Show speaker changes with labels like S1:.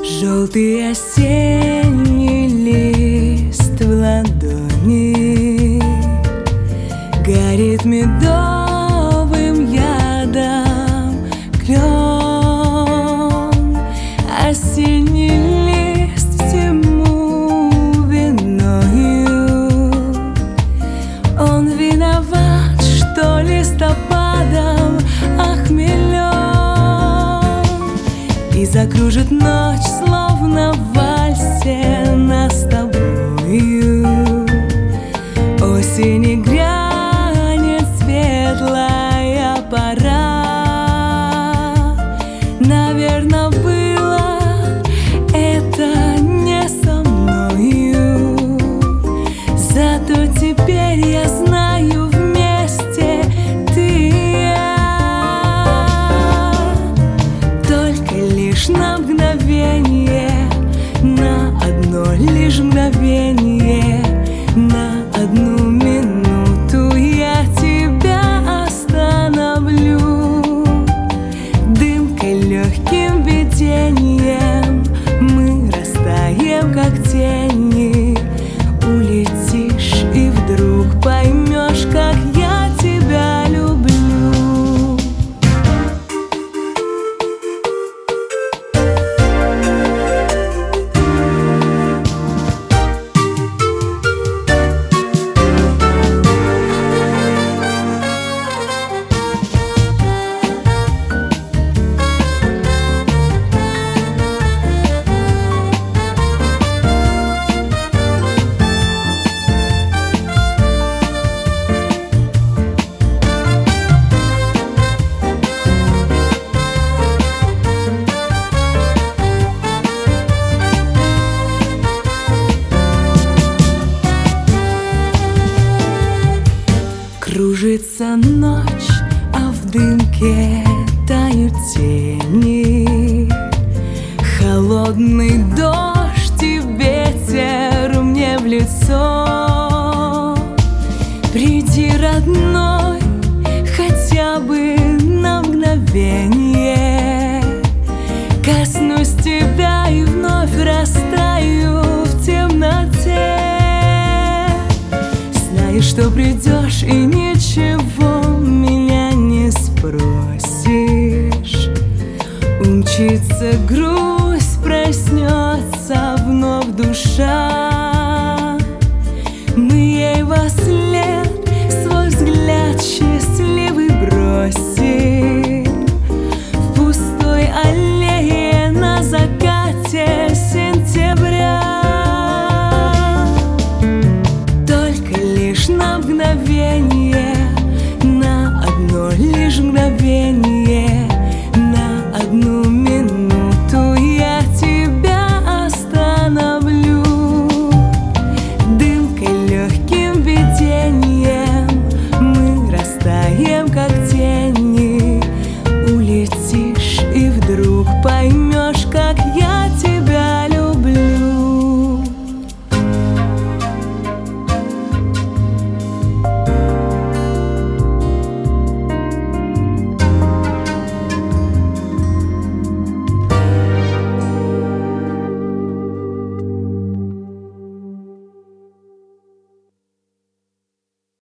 S1: Желтый осенний лист в ладони горит медовым ядом клен. Осенний лист всему виною. Он виноват, что листопадом охмелен, и закружит ночь, словно в вальсе нас с тобою. Осени грянет светлая пора. Наверно, было это не со мною, зато теперь я знаю, вместе ты и я. Только лишь на мгновение, на одно лишь мгновение, на одну минуту я тебя остановлю. Дымкой, легким видением мы растаем, как тени. Улетишь и вдруг поймешь, как я тебя люблю. Кружится ночь, а в дымке тают тени. Холодный дождь и ветер мне в лицо. Приди, родной, хотя бы на мгновение. Коснусь тебя и вновь растаю в темноте. Знаю, что придешь и ничего меня не спросишь. Умчится грусть, проснется вновь душа. Мы ей вослед свой взгляд счастливый бросим в пустой аллее на закате сентября. На мгновение, на одно лишь мгновение, на одну минуту